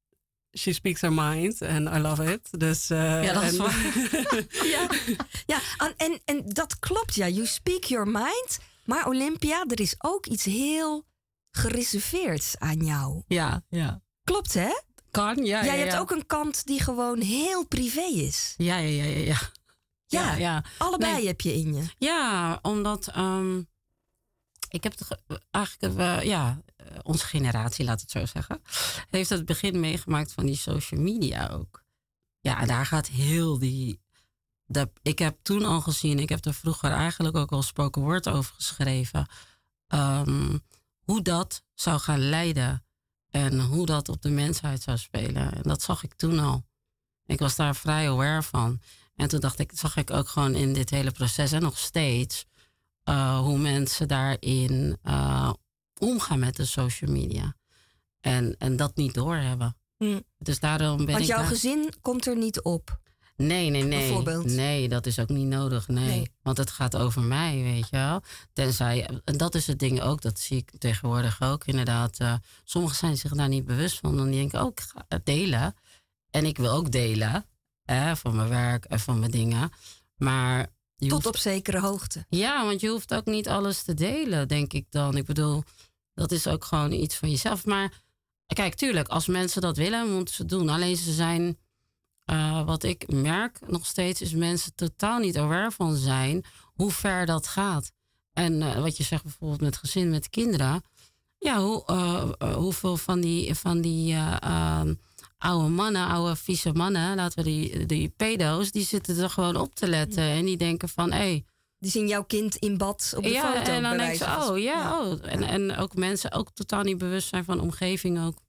she speaks her mind and I love it. Dus, uh,
Ja, dat is
en-
waar.
Ja, ja en, en, en dat klopt, ja. You speak your mind. Maar Olympia, er is ook iets heel gereserveerds aan jou.
Ja, ja.
Klopt, hè?
Kan, ja.
Jij
ja,
hebt
ja.
ook een kant die gewoon heel privé is.
Ja, ja, ja, ja. ja.
Ja,
ja, ja.
allebei
Nee.
heb je in je.
Ja, omdat ehm, ik heb toch, eh, eigenlijk, eh, ja, eh, onze generatie, laat het zo zeggen, heeft het begin meegemaakt van die social media ook. Ja, en daar gaat heel die. De, ik heb toen al gezien, ik heb er vroeger eigenlijk ook al spoken word over geschreven, ehm, hoe dat zou gaan leiden en hoe dat op de mensheid zou spelen. En dat zag ik toen al. Ik was daar vrij aware van. En toen dacht ik, zag ik ook gewoon in dit hele proces en nog steeds uh, hoe mensen daarin uh, omgaan met de social media. En, en dat niet doorhebben.
Hm.
Dus daarom ben
Want
ik
jouw
daar-
gezin komt er niet op.
Nee, nee, nee.
Bijvoorbeeld.
Nee, dat is ook niet nodig. Nee.
Nee.
Want het gaat over mij, weet je wel. Tenzij, en dat is het ding ook, dat zie ik tegenwoordig ook inderdaad. Uh, sommigen zijn zich daar niet bewust van. Dan denk ik, oh, ik ga het delen. En ik wil ook delen. Hè, van mijn werk en van mijn dingen. Maar je
Tot
hoeft,
op zekere hoogte.
ja, want je hoeft ook niet alles te delen, denk ik dan. Ik bedoel, dat is ook gewoon iets van jezelf. Maar kijk, tuurlijk, als mensen dat willen, moeten ze het doen. Alleen ze zijn, uh, wat ik merk nog steeds, is mensen totaal niet aware van zijn hoe ver dat gaat. En uh, wat je zegt bijvoorbeeld met gezin, met kinderen. Ja, hoe, uh, uh, hoeveel van die, van die uh, uh, oude mannen, oude vieze mannen, laten we die, die pedo's, die zitten er gewoon op te letten. En die denken van, hé, hey,
Die zien jouw kind in bad op de
ja,
foto.
en dan
bij
denk je,
wijze van-
oh ja, oh. En, en ook mensen ook totaal niet bewust zijn van de omgeving ook.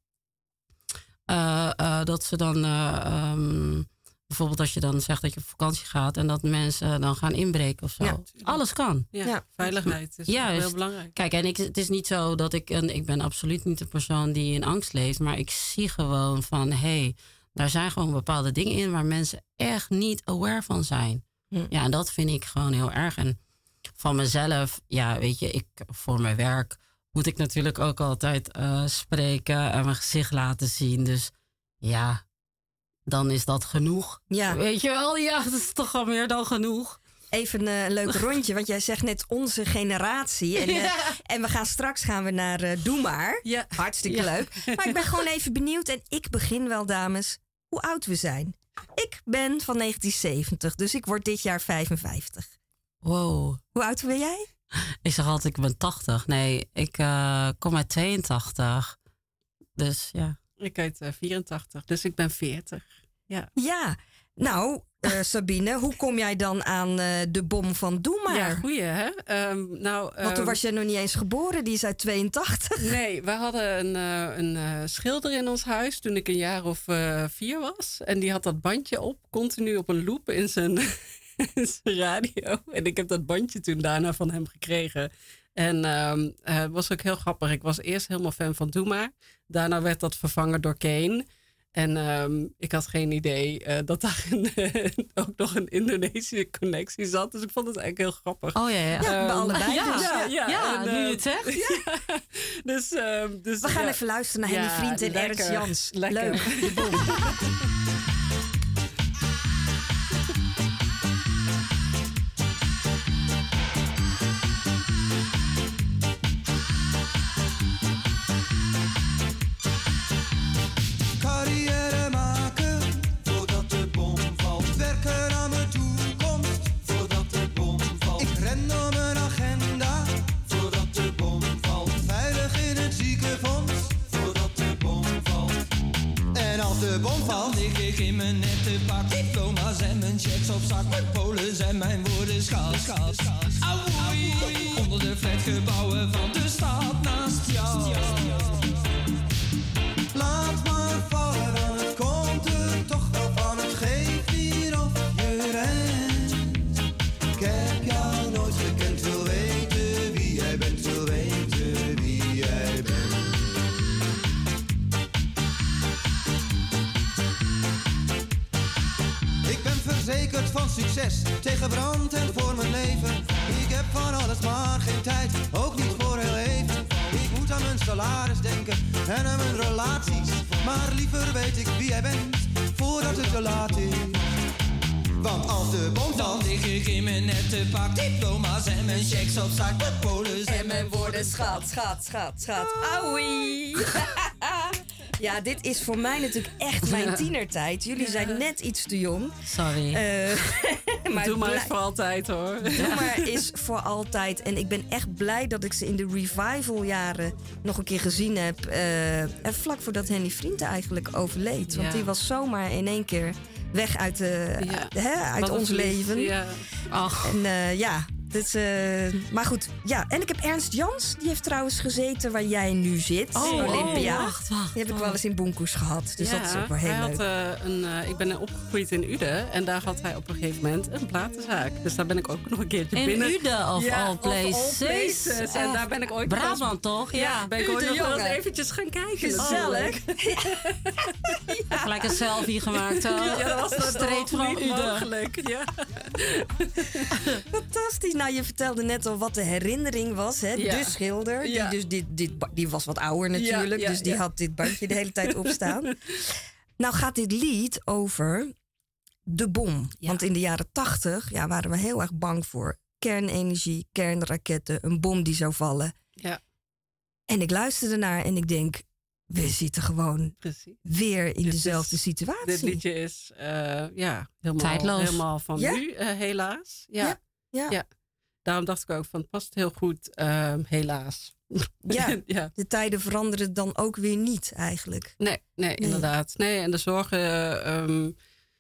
Uh, uh, dat ze dan, uh, um, bijvoorbeeld als je dan zegt dat je op vakantie gaat en dat mensen dan gaan inbreken of zo.
Ja,
Alles kan.
Ja,
Ja.
veiligheid is
Juist.
heel belangrijk.
Kijk, en ik, het is niet zo dat ik, en ik ben absoluut niet de persoon die in angst leeft, maar ik zie gewoon van, hé, hey, daar zijn gewoon bepaalde dingen in waar mensen echt niet aware van zijn.
Hm.
Ja, en dat vind ik gewoon heel erg. En van mezelf, ja, weet je, ik, voor mijn werk moet ik natuurlijk ook altijd uh, spreken en mijn gezicht laten zien. Dus ja, dan is dat genoeg.
Ja.
Weet je wel, ja, dat is toch al meer dan genoeg.
Even uh, een leuk rondje, want jij zegt net onze generatie. En, uh,
Ja.
en we gaan straks gaan we naar uh, Doe Maar.
Ja.
Hartstikke
Ja.
leuk. Maar ik ben gewoon even benieuwd. En ik begin wel, dames, hoe oud we zijn. Ik ben van negentien zeventig, dus ik word dit jaar vijfenvijftig.
Wow.
Hoe oud ben jij?
Ik zeg altijd, ik ben tachtig. Nee, ik uh, kom uit tweeëntachtig. Dus ja.
Ik uit uh, vierentachtig, dus ik ben veertig. Ja.
Ja, nou, uh, Sabine, hoe kom jij dan aan uh, de bom van Doe Maar?
Ja, goeie hè? Um, nou,
Want toen
um,
was jij nog niet eens geboren, die is uit tweeëntachtig.
Nee, we hadden een, uh, een uh, schilder in ons huis toen ik een jaar of uh, vier was. En die had dat bandje op, continu op een loop in zijn, in zijn radio. En ik heb dat bandje toen daarna van hem gekregen. En um, uh, het was ook heel grappig. Ik was eerst helemaal fan van Doe Maar. Daarna werd dat vervangen door Kane. En um, ik had geen idee uh, dat daar een, uh, ook nog een Indonesische connectie zat. Dus ik vond het eigenlijk heel grappig.
Oh ja, ja.
Ja, bij
Um,
allebei
ja,
dus.
ja, ja,
ja,
en,
nu je
uh,
het zegt.
ja. Dus, um, dus,
We gaan
ja.
even luisteren naar
Ja,
Henny Vriend en
lekker.
Ernst Jans.
Lekker.
Leuk, de bom.
Carrière maken voordat de bom valt. Werken aan mijn toekomst voordat de bom valt. Ik ren door mijn agenda voordat de bom valt. Veilig in het ziekenfonds voordat de bom valt. En als de bom valt, lig ik in mijn nette pak. Diploma's en mijn checks op zak. Mijn polen zijn mijn woorden schaal, schaal, schaal. Auwoei, onder de flatgebouwen van de stad naast jou. Laat maar vallen, dan het komt er toch wel van. Het geeft hier of je rent. Ik heb jou nooit gekend, wil weten wie jij bent, wil weten wie jij bent. Ik ben verzekerd van succes, tegen brand en voor mijn leven. Ik heb van alles maar geen tijd, ook niet voor heel even. Ik moet moet aan mijn salaris denken en aan mijn relaties. Maar liever weet ik wie jij bent, voordat het te laat is. Want als de bom
Dan
valt,
lig ik in mijn nette pak, diploma's en mijn checks op zak, met polis
En mijn woorden schat, schat, schat, schat. Auwie. Ja, dit is voor mij natuurlijk echt mijn tienertijd. Jullie zijn net iets te jong.
Sorry.
Eh, maar
Doe maar
blij-
eens voor altijd hoor.
Doe maar is voor altijd. En ik ben echt blij dat ik ze in de revivaljaren nog een keer gezien heb. Eh, en vlak voordat Henny Vrienden eigenlijk overleed. Want
Ja.
die was zomaar in één keer weg uit, de,
Ja.
hè, uit
Wat een
ons
verlies.
leven.
Ja.
Ach,
En eh, ja, dus, eh, maar goed. Ja, en ik heb Ernst Jans. Die heeft trouwens gezeten waar jij nu zit.
Oh,
Olympia.
oh, wacht, wacht.
Die heb ik wel eens in Boenkoes gehad. Dus dat is ook wel heel
hij
leuk.
had, eh, een, eh, ik ben opgegroeid in Uden en daar had hij op een gegeven moment een platenzaak. Dus daar ben ik ook nog een keertje
in
binnen.
Uden of
Ja,
all
of
places.
all places. En daar ben ik ooit nog eens-
Brabant toch? Ja.
ben ik ooit
Uden,
nog wel eens
jongen.
eventjes gaan kijken.
Gezellig.
Gelijk een selfie gemaakt. Zo.
Ja, dat was dat
Streed
toch
van
niet
Uden.
mogelijk. Ja.
Fantastisch. Nou, je vertelde net al wat de herinnering was. Hè?
Ja.
De schilder. Die,
Ja.
dus dit, dit, ba- die was wat ouder natuurlijk.
Ja, ja,
dus die
ja.
had dit bandje de hele tijd opstaan. Nou gaat dit lied over de bom.
Ja.
Want in de jaren tachtig ja, waren we heel erg bang voor kernenergie, kernraketten, een bom die zou vallen.
Ja,
En ik luisterde naar en ik denk, we zitten gewoon
precies.
weer in
Dit
dezelfde
is-
situatie.
Dit liedje is eh, ja, helemaal,
Tijdloos.
helemaal van
Ja?
nu, eh, helaas. Ja.
Ja, ja.
Ja. Daarom dacht ik ook van, het past heel goed, ehm, helaas.
Ja.
ja.
De tijden veranderen dan ook weer niet eigenlijk.
Nee, nee, inderdaad. Nee, en de zorgen, ehm,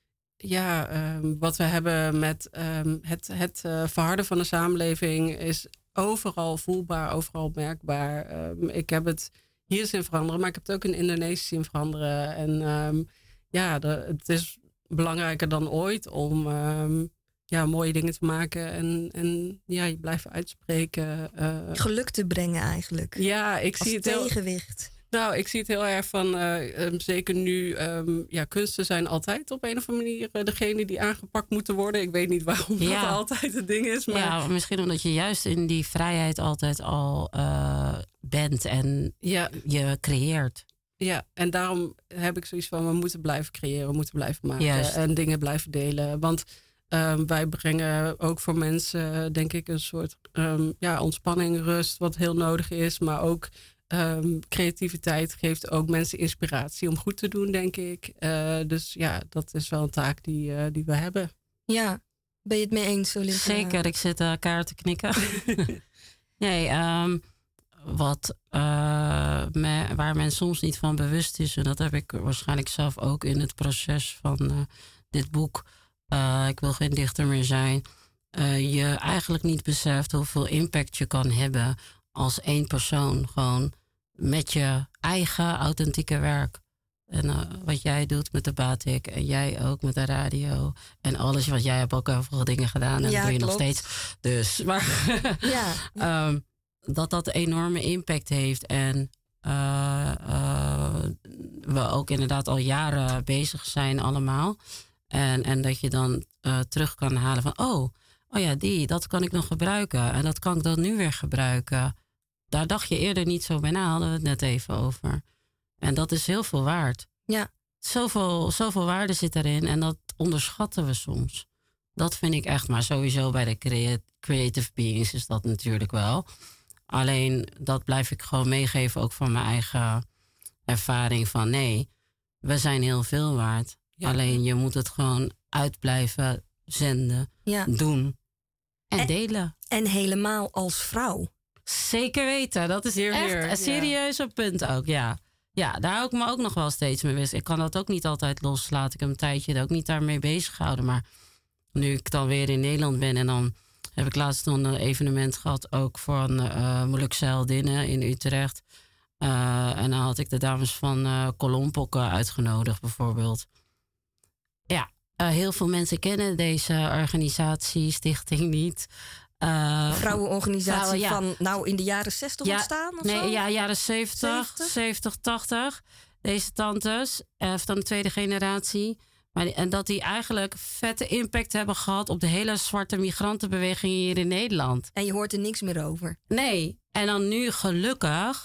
ja, ehm, wat we hebben met ehm, het, het eh, verharden van de samenleving is overal voelbaar, overal merkbaar. Ehm, ik heb het hier zien veranderen, maar ik heb het ook in Indonesië zien veranderen. En ehm, ja, de, het is belangrijker dan ooit om ehm, ja, mooie dingen te maken en, en ja, je blijven uitspreken. eh.
Geluk te brengen eigenlijk.
ja, ik
Als
zie het heel...
tegenwicht.
Nou, ik zie het heel erg van, eh, um, zeker nu, um, ja, kunsten zijn altijd op een of andere manier uh, degene die aangepakt moeten worden. Ik weet niet waarom
Ja.
dat altijd het ding is, maar
Ja, misschien omdat je juist in die vrijheid altijd al eh, bent en
ja,
je creëert.
ja, en daarom heb ik zoiets van, we moeten blijven creëren, we moeten blijven maken
Juist.
en dingen blijven delen. Want um, wij brengen ook voor mensen, denk ik, een soort um, ja, ontspanning, rust, wat heel nodig is, maar ook Um, creativiteit geeft ook mensen inspiratie om goed te doen, denk ik. Uh, dus ja, dat is wel een taak die, uh, die we hebben.
Ja, ben je het mee eens, Olympia?
Zeker, ik zit elkaar te knikken. nee, um, wat, uh, me, waar men soms niet van bewust is, en dat heb ik waarschijnlijk zelf ook in het proces van uh, dit boek, uh, Ik wil geen dichter meer zijn, uh, je eigenlijk niet beseft hoeveel impact je kan hebben als één persoon, gewoon met je eigen authentieke werk. En uh, wat jij doet met de batik en jij ook met de radio en alles wat jij hebt ook heel veel dingen gedaan en
Ja,
dat doe je
klopt.
nog steeds. Dus, maar
Ja.
um, dat dat enorme impact heeft en uh, uh, we ook inderdaad al jaren bezig zijn allemaal. En, en dat je dan uh, terug kan halen van, oh, oh ja, die, dat kan ik nog gebruiken en dat kan ik dan nu weer gebruiken. Daar dacht je eerder niet zo bij na, hadden we het net even over. En dat is heel veel waard.
Ja.
Zoveel, zoveel waarde zit erin en dat onderschatten we soms. Dat vind ik echt, maar sowieso bij de crea- creative beings is dat natuurlijk wel. Alleen dat blijf ik gewoon meegeven ook van mijn eigen ervaring van nee, we zijn heel veel waard.
Ja.
Alleen je moet het gewoon uit blijven zenden,
Ja.
doen en,
En-
delen.
En helemaal als vrouw.
Zeker weten, dat is
Heer,
echt
heer,
een serieuze punt ook, ja. Ja, daar hou ik me ook nog wel steeds mee bezig. Ik kan dat ook niet altijd loslaten. Ik heb een tijdje ook niet daarmee bezig gehouden. Maar nu ik dan weer in Nederland ben en dan heb ik laatst nog een evenement gehad ook voor een uh, Molukse heldinnen in Utrecht. Uh, en dan had ik de dames van uh, Kolompokken uitgenodigd bijvoorbeeld. Ja, uh, heel veel mensen kennen deze organisatie, stichting niet. Uh,
Vrouwenorganisatie
vrouwen, ja.
van nou in de jaren zestig
Ja,
ontstaan of
nee,
zo?
ja, jaren zeventig,
zeventig?
zeventig, tachtig. Deze tantes, uh, van de tweede generatie. Maar die, en dat die eigenlijk vette impact hebben gehad op de hele zwarte migrantenbeweging hier in Nederland.
En je hoort er niks meer over.
Nee, en dan nu gelukkig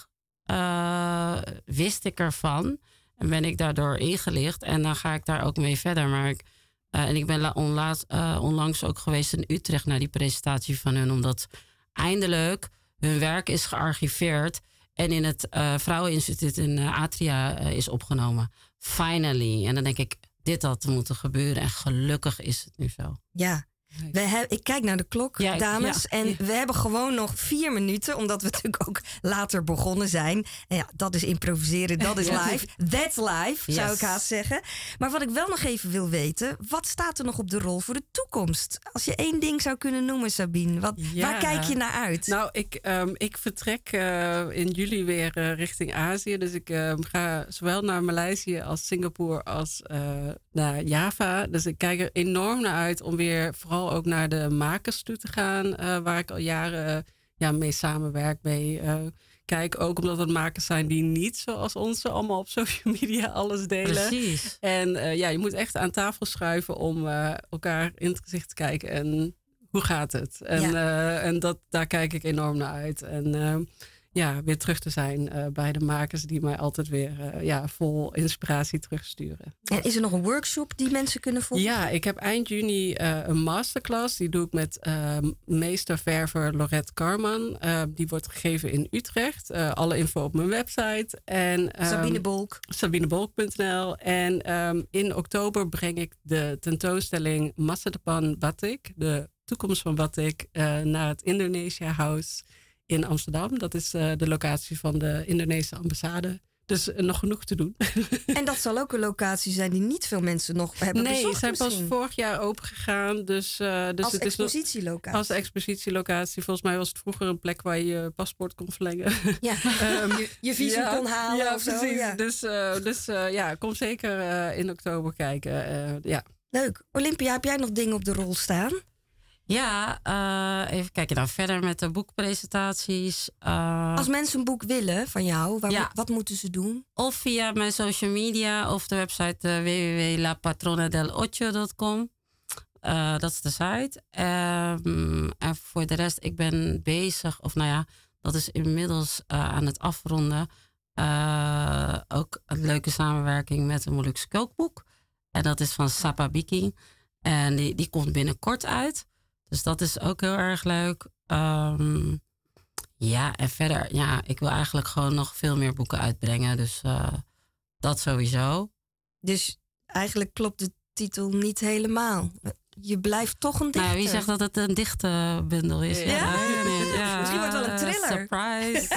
uh, wist ik ervan. En ben ik daardoor ingelicht. En dan ga ik daar ook mee verder. Maar ik, uh, en ik ben la- onlaat, uh, onlangs ook geweest in Utrecht naar die presentatie van hun. Omdat eindelijk hun werk is gearchiveerd. En in het uh, Vrouweninstituut in uh, Atria uh, is opgenomen. Finally. En dan denk ik, dit had moeten gebeuren. En gelukkig is het nu zo.
Ja. We he- ik kijk naar de klok,
Ja,
dames.
ja,
en
ja.
we hebben gewoon nog vier minuten. Omdat we natuurlijk ook later begonnen zijn. En ja, dat is improviseren, dat is
Ja.
live. That's live, zou
Yes.
ik haast zeggen. Maar wat ik wel nog even wil weten. Wat staat er nog op de rol voor de toekomst? Als je één ding zou kunnen noemen, Sabine. Wat,
Ja.
Waar kijk je naar uit?
Nou, ik, um, ik vertrek uh, in juli weer uh, richting Azië. Dus ik um, ga zowel naar Maleisië als Singapore als uh, naar Java. Dus ik kijk er enorm naar uit om weer vooral ook naar de makers toe te gaan. Uh, waar ik al jaren uh, ja, mee samenwerk. Mee, uh, kijk ook omdat het makers zijn die niet zoals onze allemaal op social media alles delen.
Precies.
En uh, ja, je moet echt aan tafel schuiven om uh, elkaar in het gezicht te kijken. En hoe gaat het? En,
Ja.
uh, en dat, daar kijk ik enorm naar uit. En uh, ja, weer terug te zijn uh, bij de makers die mij altijd weer uh, ja, vol inspiratie terugsturen.
En is er nog een workshop die mensen kunnen volgen?
Ja, ik heb eind juni uh, een masterclass. Die doe ik met uh, meesterverver Lorette Carman. Uh, die wordt gegeven in Utrecht. Uh, alle info op mijn website. En, um,
Sabine Bolk.
sabinebolk punt n l. En um, in oktober breng ik de tentoonstelling Masa Depan Batik, de toekomst van Batik, uh, naar het Indonesia House in Amsterdam. Dat is uh, de locatie van de Indonesische ambassade. Dus uh, nog genoeg te doen.
En dat zal ook een locatie zijn die niet veel mensen nog hebben
Nee,
bezocht
ze zijn pas
misschien.
vorig jaar open gegaan. Dus, uh, dus
Als
het is nog,
expositielocatie.
als expositielocatie. Volgens mij was het vroeger een plek waar je je paspoort kon verlengen.
Ja, je, je visum
Ja,
kon halen
ja,
of zo.
precies.
Ja.
Dus, uh, dus uh, ja, kom zeker uh, in oktober kijken. Uh, ja.
Leuk. Olympia, heb jij nog dingen op de rol staan?
Ja, uh, even kijken dan verder met de boekpresentaties. Uh,
Als mensen een boek willen van jou, waar
Ja.
moet- wat moeten ze doen?
Of via mijn social media of de website uh, w w w punt la patrona del ocho punt com. Uh, dat is de site. Um, en voor de rest, ik ben bezig, of nou ja, dat is inmiddels uh, aan het afronden. Uh, ook een leuke samenwerking met een Molukse kookboek. En dat is van Sapa Biki. En die, die komt binnenkort uit. Dus dat is ook heel erg leuk. Um, ja, en verder, ja, ik wil eigenlijk gewoon nog veel meer boeken uitbrengen. Dus uh, dat sowieso.
Dus eigenlijk klopt de titel niet helemaal. Je blijft toch een dichter.
Nou, wie zegt dat het een dichte bundel is?
Ja?
weet ik niet. Ja,
Misschien wordt het wel een thriller.
Surprise.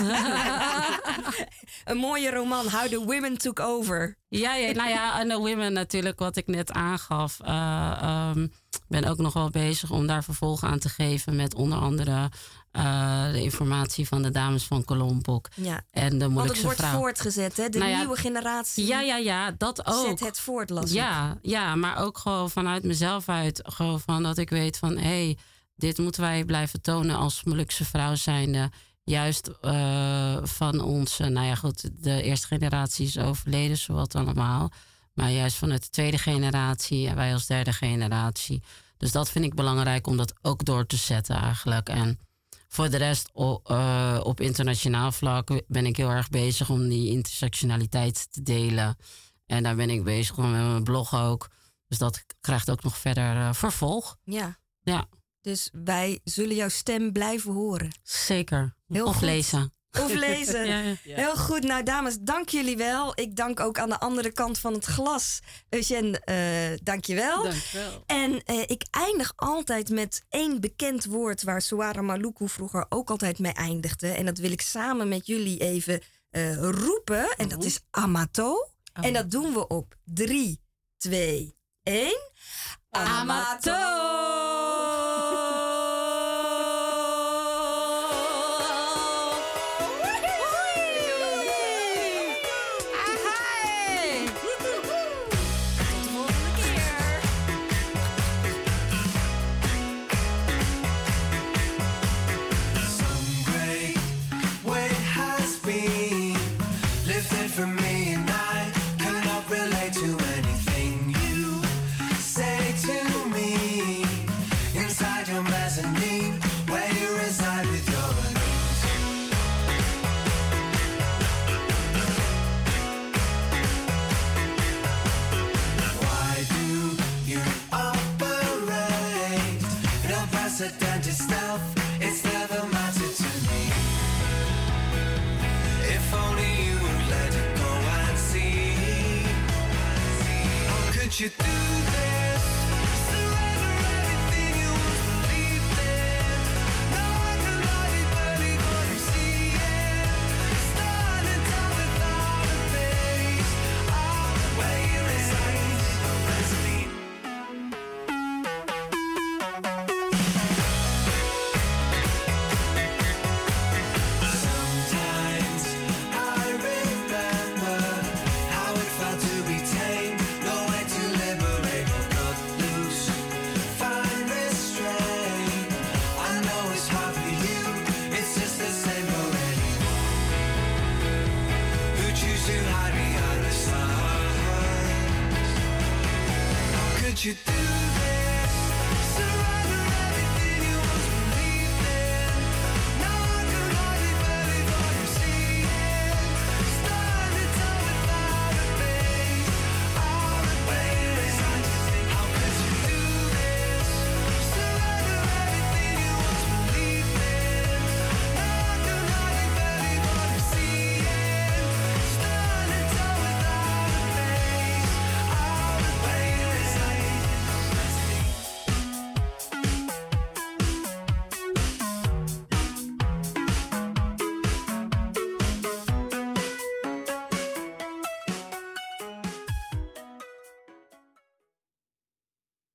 Een mooie roman, How the Women Took Over.
Ja, ja, nou ja, en de Women natuurlijk, wat ik net aangaf. Uh, um, ben ook nog wel bezig om daar vervolg aan te geven met onder andere uh, de informatie van de dames van Kolompok
Ja.
en de
Want het
Molukse
wordt
vrouw.
voortgezet, hè? De
Nou ja,
nieuwe generatie
Ja, ja, ja, dat ook.
zet het voort, las ik.
Ja, ja, maar ook gewoon vanuit mezelf uit. Gewoon van dat ik weet van, hé, hey, dit moeten wij blijven tonen als Molukse vrouw zijnde. Juist uh, van ons, uh, nou ja goed, de eerste generatie is overleden, zowat allemaal. Maar juist vanuit de tweede generatie en wij als derde generatie. Dus dat vind ik belangrijk om dat ook door te zetten eigenlijk. En voor de rest, uh, op internationaal vlak ben ik heel erg bezig om die intersectionaliteit te delen. En daar ben ik bezig met mijn blog ook. Dus dat krijgt ook nog verder uh, vervolg.
Ja.
Ja.
Dus wij zullen jouw stem blijven horen.
Zeker.
Heel
of
goed.
lezen.
Of lezen.
Ja, ja.
Heel goed. Nou, dames, dank jullie wel. Ik dank ook aan de andere kant van het glas. Eugène, uh, dank je wel.
Dankjewel.
En uh, ik eindig altijd met één bekend woord waar Soara Maluku vroeger ook altijd mee eindigde. En dat wil ik samen met jullie even uh, roepen. En dat is amato.
Oh.
En dat doen we op drie, twee, één. Amato!
Relate to anything you say to me. transcendental stealth, it's never mattered to me. If only you would let it go and see. How could you do this? Surrender everything you once believed in. No one can love you, believe what you see it. Standing down without a face. Oh, where you reside, resonate. You do